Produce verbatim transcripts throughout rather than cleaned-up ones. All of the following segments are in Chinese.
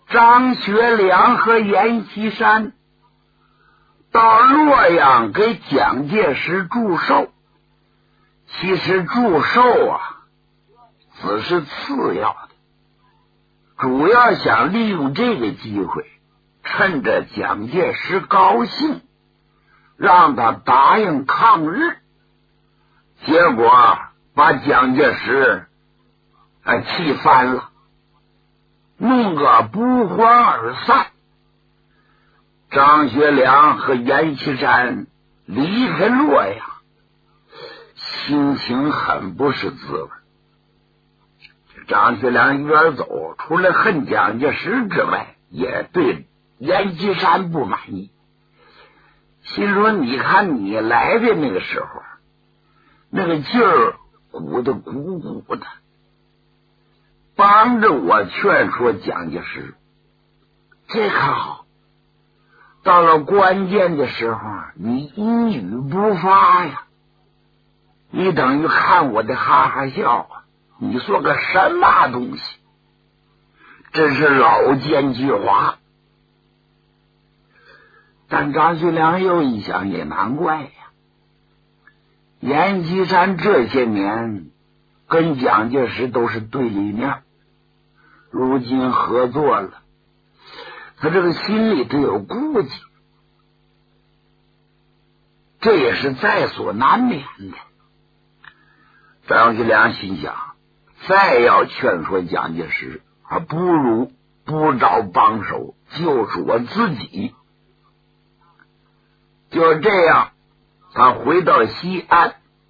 张学良和阎锡山到洛阳给蒋介石祝寿，其实祝寿啊只是次要的，主要想利用这个机会，趁着蒋介石高兴，让他答应抗日，结果把蒋介石啊气翻了，弄个不欢而散。张学良和阎锡山离开洛阳，心情很不是滋味。张学良一边走，除了恨蒋介石之外，也对阎锡山不满意，心说你看你来的那个时候，那个劲儿鼓得鼓鼓的，帮着我劝说蒋介石，这可好，到了关键的时候你一语不发呀，你等于看我的哈哈笑啊，你说个什么东西，真是老奸巨猾。但张学良又一想，也难怪呀，阎锡山这些年跟蒋介石都是对立面，如今合作了，他这个心里头有顾忌，这也是在所难免的。张学良心想，再要劝说蒋介石，还不如不找帮手，就是我自己。就这样，他回到西安。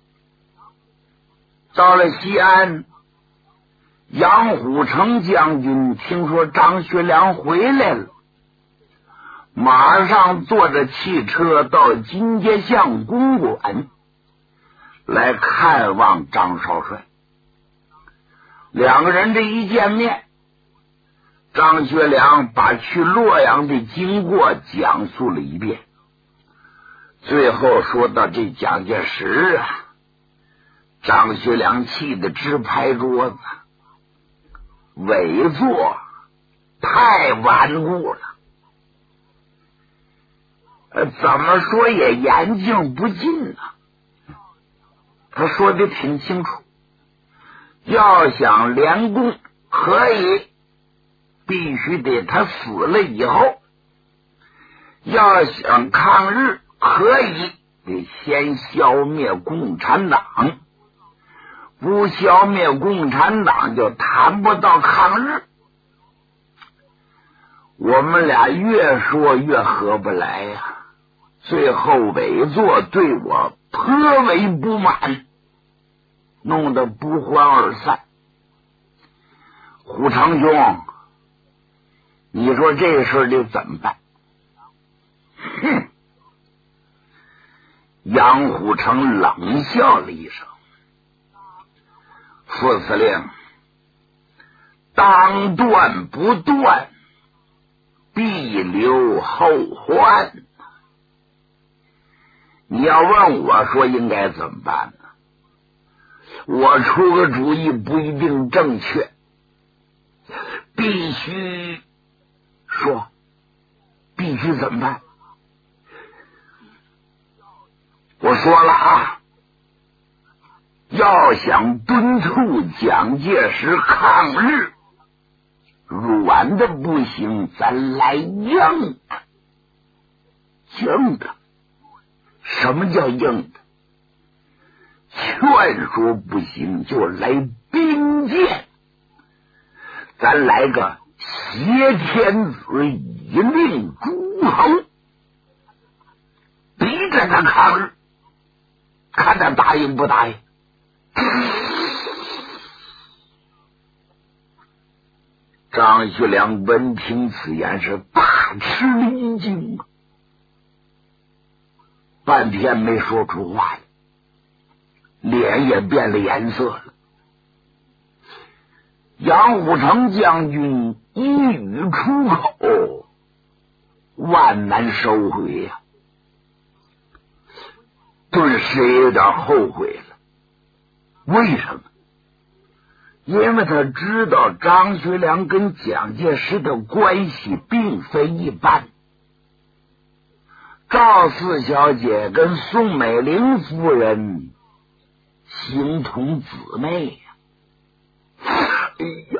到了西安，杨虎城将军听说张学良回来了，马上坐着汽车到金街巷公馆来看望张少帅。两个人这一见面，张学良把去洛阳的经过讲述了一遍，最后说到这蒋介石啊，张学良气得直拍桌子，伪作太顽固了，呃，怎么说也言尽不尽啊。他说的挺清楚，要想联共可以，必须得他死了以后；要想抗日可以，得先消灭共产党，不消灭共产党就谈不到抗日。我们俩越说越合不来呀、啊，最后伪作对我颇为不满，弄得不欢而散。虎长兄，你说这事儿得怎么办？哼！杨虎城冷笑了一声，副司令，当断不断，必留后患。你要问我说应该怎么办呢？我出个主意不一定正确，必须说，必须怎么办？我说了啊，要想敦促蒋介石抗日，软的不行，咱来硬的。硬的？什么叫硬的？劝说不行，就来兵谏。咱来个挟天子以令诸侯，逼着他抗日，看他答应不答应。张学良闻听此言是大吃了一惊，半天没说出话来，脸也变了颜色了。杨虎城将军一语出口，万难收回呀、啊，顿时有点后悔了。为什么？ 因为他知道张学良跟蒋介石的关系并非一般。赵四小姐跟宋美龄夫人形同姊妹呀、啊！哎呀，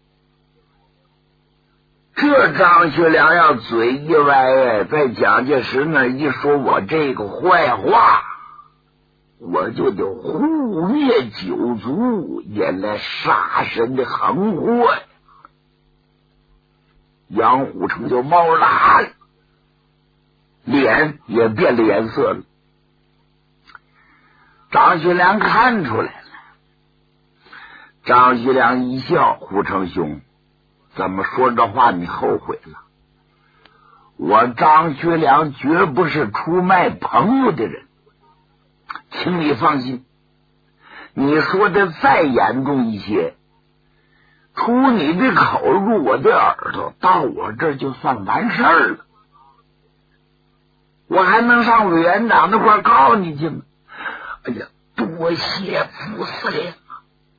这张学良要嘴一歪，在蒋介石那一说我这个坏话，我就得护灭九族，引来杀身的横祸呀！杨虎城就冒了汗，脸也变了颜色了。张学良看出来了，张学良一笑：“虎城兄，怎么说这话你后悔了？我张学良绝不是出卖朋友的人，请你放心。你说的再严重一些，出你的口入我的耳朵，到我这儿就算完事儿了。我还能上委员长那块告诉你去吗？哎呀，多谢副司令啊！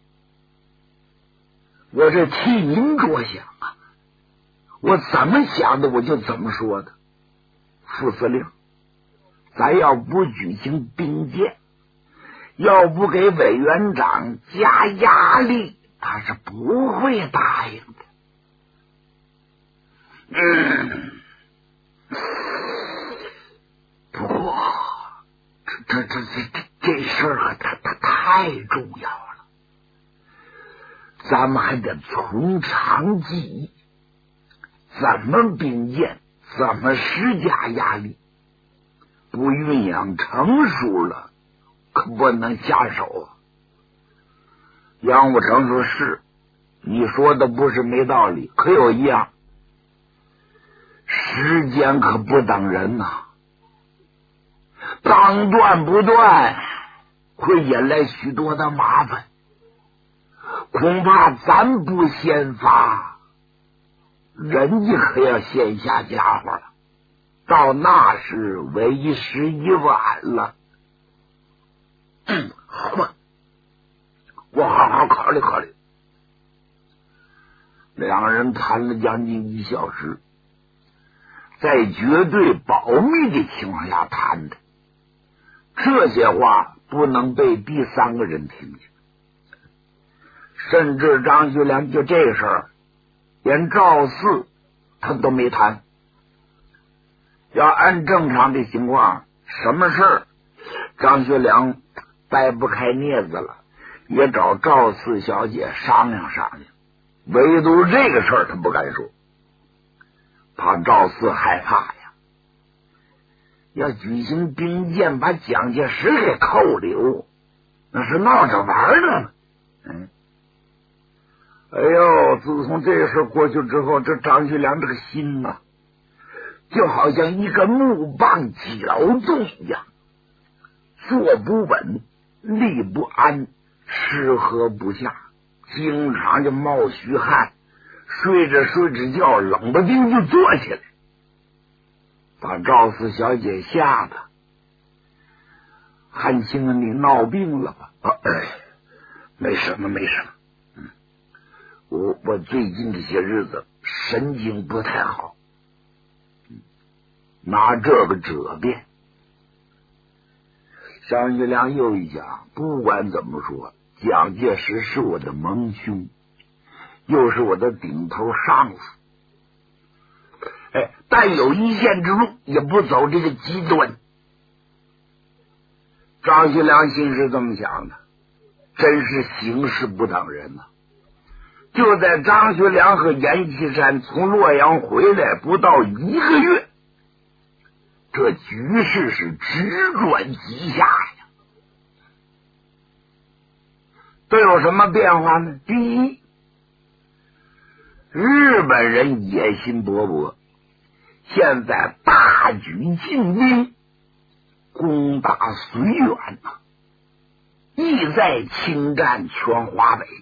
我这替您着想啊，我怎么想的我就怎么说的。副司令，咱要不举行兵谏，要不给委员长加压力，他是不会答应的。嗯，不过这这这这这事儿啊，它它太重要了，咱们还得从长计议，怎么兵谏，怎么施加压力，不酝酿成熟了，可不能下手啊。杨虎城说：“是，你说的不是没道理，可有一样，时间可不等人呐、啊，当断不断，会引来许多的麻烦。恐怕咱不先发，人家可要先下家伙了，到那时为时已晚了。”嗯，好吧，我好好考虑考虑。两个人谈了将近一小时，在绝对保密的情况下谈的，这些话不能被第三个人听见。甚至张学良就这事儿，连赵四他都没谈。要按正常的情况，什么事儿张学良掰不开镊子了，也找赵四小姐商量商量。唯独这个事儿他不敢说，怕赵四害怕呀。要举行兵谏，把蒋介石给扣留，那是闹着玩的呢。嗯，哎呦，自从这个事过去之后，这张学良这个心呐、啊，就好像一个木棒绞动一样，坐不稳，立不安，吃喝不下，经常就冒虚汗，睡着睡着觉，冷不丁就坐起来，把赵四小姐吓得：“汉卿啊，你闹病了吧？”啊，没什么，没什么。嗯，我我最近这些日子神经不太好，嗯、拿这个折变。张学良又一想，不管怎么说，蒋介石是我的盟兄，又是我的顶头上司。哎，但有一线之路，也不走这个极端。张学良心是这么想的，真是形势不等人呐、啊！就在张学良和阎锡山从洛阳回来不到一个月，这局势是直转急下呀。都有什么变化呢？第一，日本人野心勃勃，现在大举进兵攻打绥远呐、啊，意在侵占全华北。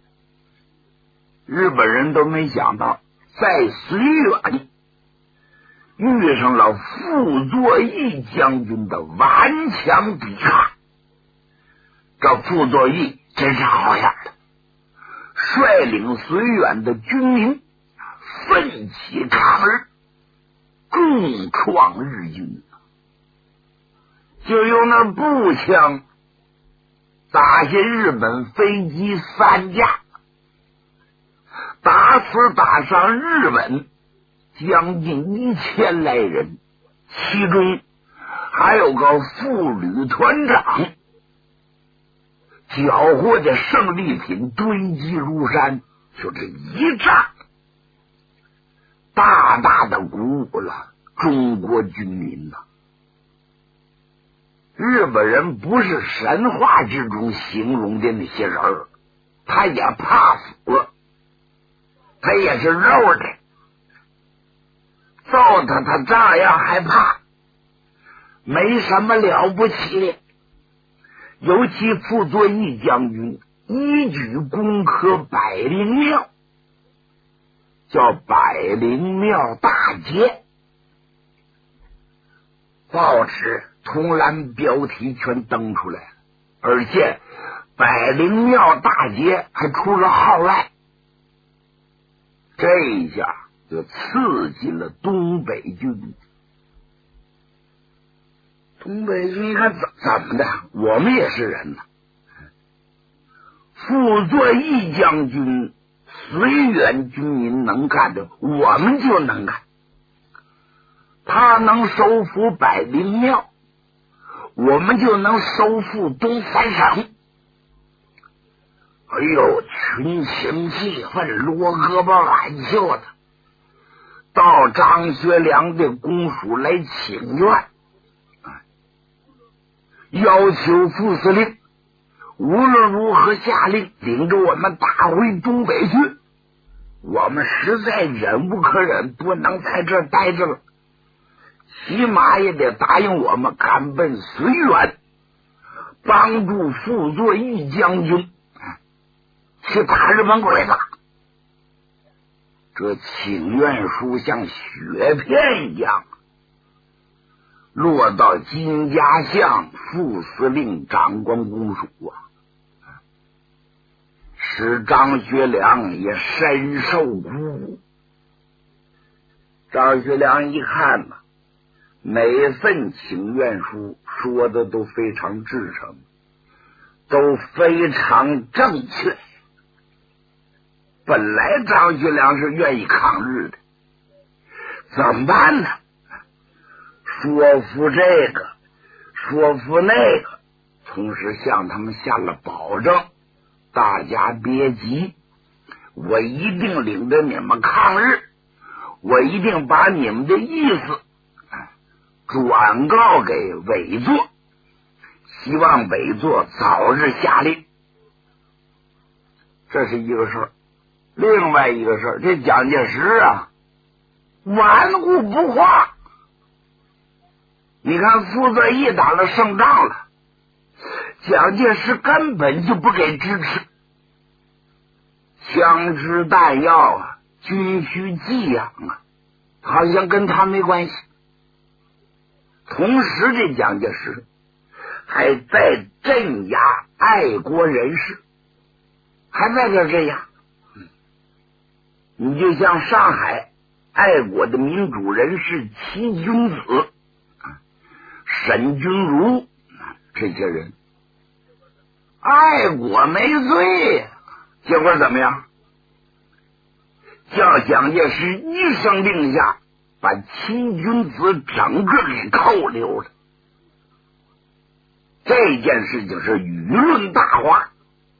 日本人都没想到，在绥远遇上了傅作义将军的顽强抵抗。这傅作义真是好样的， 率领绥远的军民奋起抗日，重创日军。就用那步枪打下日本飞机三架，打死打伤日本将近一千来人，其中还有个副旅团长，缴获的胜利品堆积如山，就这一战大大的鼓舞了中国军民呐。日本人不是神话之中形容的那些人儿，他也怕死，他也是肉的，揍他他照样害怕，没什么了不起的。尤其傅作义将军一举攻克百灵庙，叫百灵庙大捷，报纸同栏标题全登出来了，而且百灵庙大捷还出了号来，这一下就刺激了东北军。东北军一看怎怎么的，我们也是人呐。傅作义将军绥远军民能干的，我们就能干。他能收复百灵庙，我们就能收复东三省。哎呦，群情气愤，罗胳膊挽袖的，到张学良的公署来请愿，要求副司令无论如何下令领着我们打回东北去。我们实在忍无可忍，不能在这儿待着了，起码也得答应我们赶奔绥远，帮助傅作义将军去打日本鬼子。这请愿书像雪片一样落到金家巷副司令长官公署啊，使张学良也深受鼓舞。张学良一看呢，每份请愿书说的都非常至诚，都非常正确。本来张学良是愿意抗日的，怎么办呢？说服这个，说服那个，同时向他们下了保证，大家别急，我一定领着你们抗日，我一定把你们的意思转告给委座，希望委座早日下令。这是一个事儿。另外一个事儿，这蒋介石啊顽固不化。你看傅作义打了胜仗了，蒋介石根本就不给支持，枪支弹药啊，军需给养啊，好像跟他没关系。同时这蒋介石还在镇压爱国人士，还在这这样。你就像上海爱国的民主人士齐君子、沈钧儒这些人，爱国没罪，结果怎么样？叫蒋介石一声令下，把齐君子整个给扣留了。这件事情是舆论大化，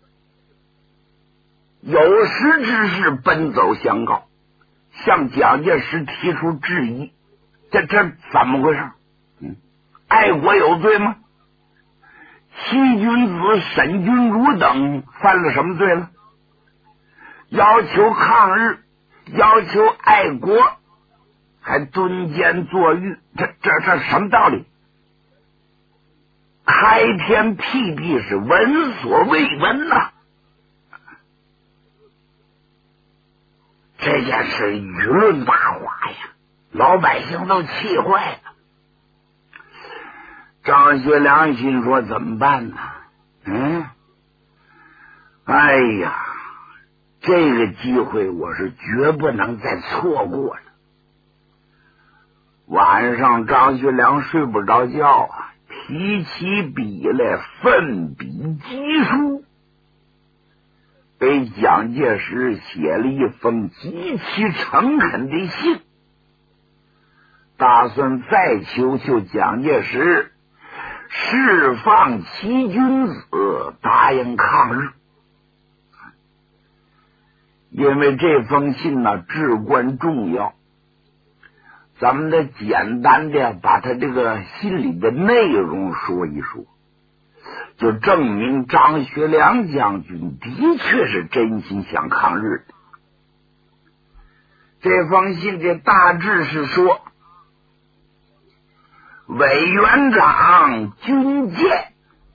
有识之士奔走相告，向蒋介石提出质疑，这这怎么回事？嗯，爱国有罪吗？齐君子、沈钧儒等犯了什么罪了？要求抗日，要求爱国，还蹲监坐狱，这这这什么道理？开天辟地是闻所未闻呐、啊！这件事舆论大化呀，老百姓都气坏了。张学良心说怎么办呢？嗯，哎呀， 这个机会我是绝不能再错过了。晚上张学良睡不着觉啊，提起笔来奋笔疾书，给蒋介石写了一封极其诚恳的信，打算再求求蒋介石释放七君子，答应抗日。因为这封信呢至关重要，咱们得简单的把他这个信里的内容说一说，就证明张学良将军的确是真心想抗日的。这封信的大致是说，委员长军舰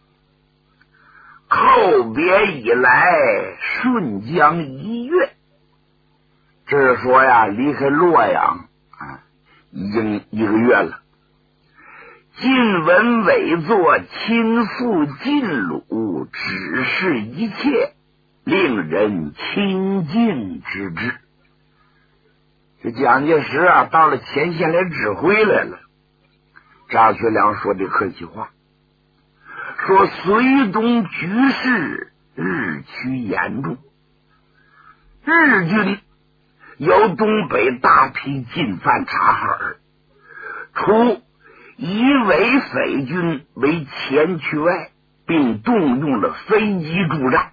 叩别以来顺江一月，这是说呀，离开洛阳啊已经一个月了。晋文委作亲赴晋鲁，指示一切，令人亲近之至。这蒋介石啊到了前线来指挥来了。张学良说的客气话，说绥东局势日趋严重，日军由东北大批进犯察哈尔，除以伪匪军为前驱外，并动用了飞机助战，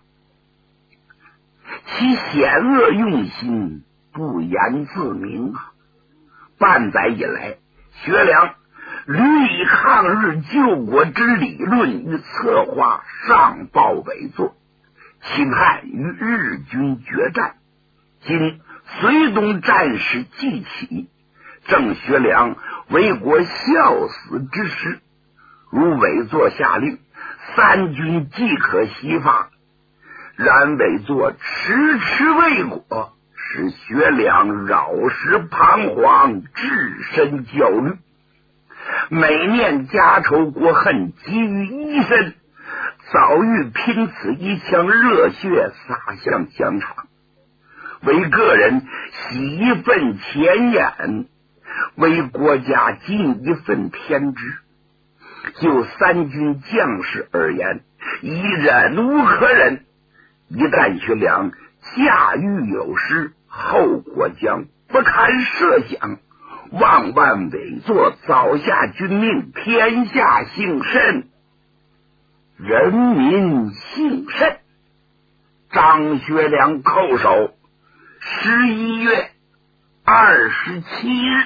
其险恶用心不言自明啊！半载以来，学良屡以抗日救国之理论与策划上报委作，秦汉与日军决战。今绥东战事既起，郑学良为国效死之时，如委作下令，三军即可西发。然委作迟迟未果，使学良扰时彷徨，置身焦虑。每念家仇国恨积于一身，早欲拼此一腔热血洒向疆场，为个人洗一份前眼，为国家尽一份天职。就三军将士而言，已忍无可忍，一旦学良驾驭有失，后果将不堪设想。万万委作早下军命，天下幸甚，人民幸甚。张学良叩首，十一月二十七日，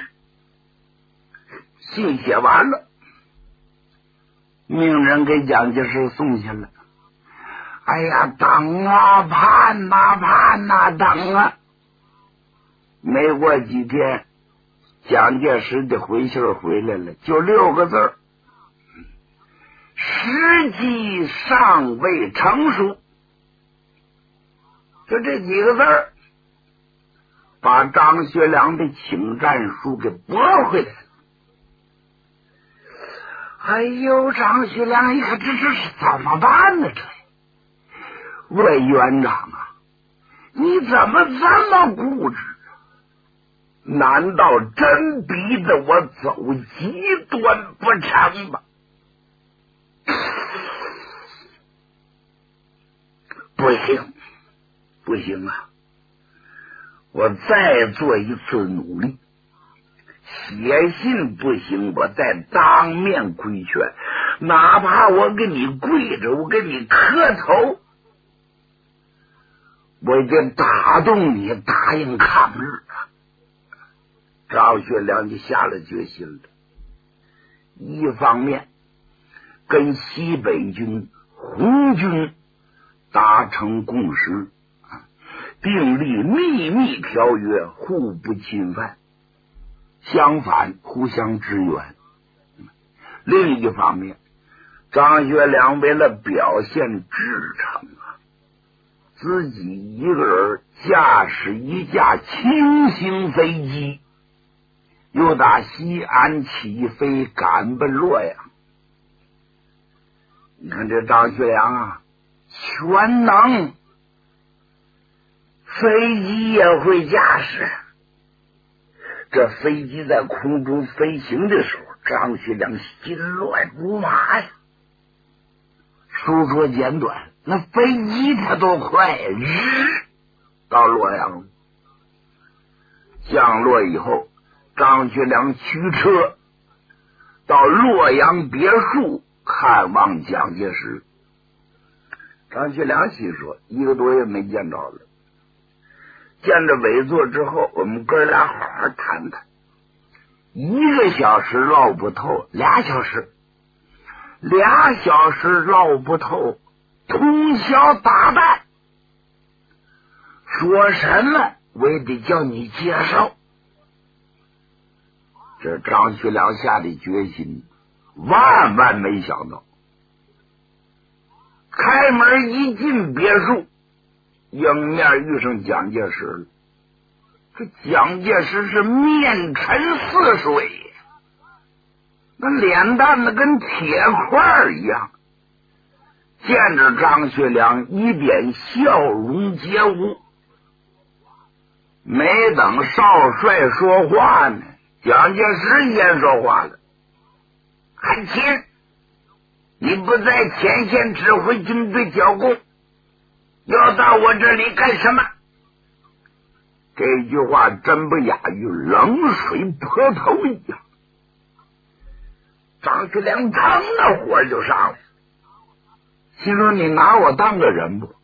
信写完了，命人给蒋介石送下了。哎呀，等啊，盼呐、啊，盼呐、啊，等啊！没过几天，蒋介石的回信回来了，就六个字儿：时机尚未成熟。就这几个字儿，把张学良的请战书给驳回来了。哎呦，张学良一看，这这是怎么办呢？这委员长啊，你怎么这么固执？难道真逼得我走极端不成吗？不行，不行啊！我再做一次努力。写信不行，我再当面规劝，哪怕我给你跪着，我给你磕头，我得打动你答应抗日啊！张学良就下了决心了。一方面跟西北军、红军达成共识，订立秘密条约，互不侵犯，相反互相支援。另一方面，张学良为了表现至诚啊，自己一个人驾驶一架轻型飞机，又打西安起飞赶奔洛阳。你看这张学良啊，全能飞机也会驾驶。这飞机在空中飞行的时候，张学良心乱如麻呀。书说简短，那飞机它多快呀！日到洛阳了，降落以后，张学良驱车到洛阳别墅看望蒋介石。张学良心说，一个多月没见着了，见着伟作之后，我们哥俩好好谈谈。一个小时唠不透，俩小时，俩小时唠不透，通宵达旦，说什么我也得叫你接受。这张学良下的决心，万万没想到。开门一进别墅，迎面遇上蒋介石了。这蒋介石是面沉似水，那脸蛋子跟铁块一样。见着张学良，一脸笑容皆无。没等少帅说话呢，蒋介石先说话了：“汉卿，你不在前线指挥军队剿共，要到我这里干什么？”这句话真不亚于冷水泼头一样。张学良腾的火就上来，心说你拿我当个人不？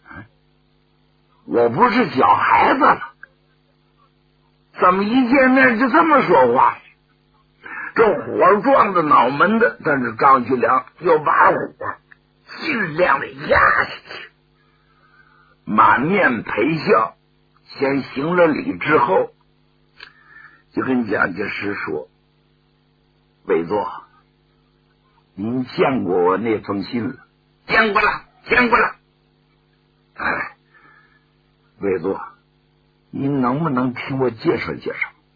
我不是小孩子了，怎么一见面就这么说话？这火撞着脑门子，但是张学良要把火尽量的压下去，满面陪笑，先行了礼之后，就跟蒋介石说：“伟作，您见过我那封信了？”“见过了，见过了。”“哎，伟作，您能不能听我介绍介绍？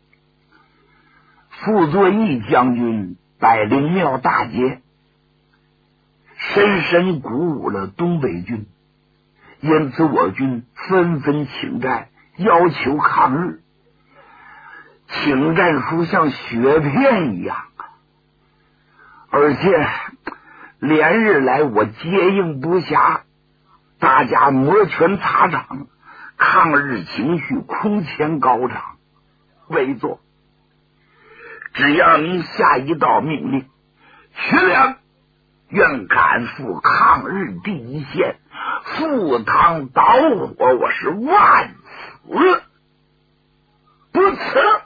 傅作义将军百灵庙大捷，深深鼓舞了东北军，因此我军纷纷请战，要求抗日。请战书像雪片一样，而且连日来我接应不暇，大家摩拳擦掌，抗日情绪空前高涨。伟作，只要您下一道命令，徐良愿赶赴抗日第一线，赴汤蹈火，我是万死不辞。